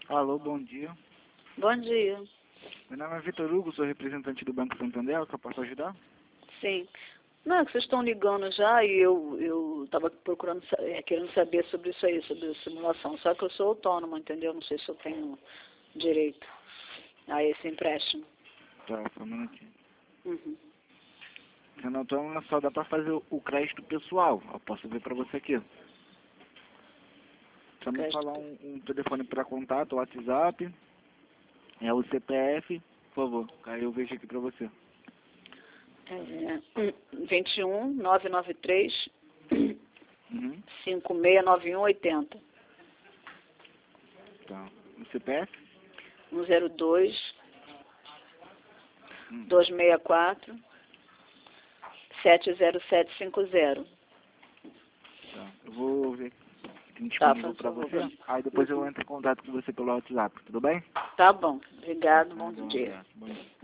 Alô, bom dia. Bom dia. Meu nome é Vitor Hugo, sou representante do Banco Santander, que eu posso ajudar? Sim. Não, é que vocês estão ligando já e eu estava procurando, querendo saber sobre isso aí, sobre a simulação. Só que eu sou autônoma, entendeu? Não sei se eu tenho direito a esse empréstimo. Tá, só um minutinho. Uhum. Sendo autônomo, só dá pra fazer o crédito pessoal. Eu posso ver pra você aqui. Só me Crédito. falar um telefone para contato, o WhatsApp, é o CPF, por favor. Aí eu vejo aqui pra você. 21 993 Uhum. 569180 Tá. O CPF? 102 264 70750. Tá. Eu vou ver se tem Tá, disponível faz pra favor. você. Aí depois eu entro em contato com você pelo WhatsApp, tudo bem? Tá bom. Obrigado. Bom Um dia. abraço. Bom dia.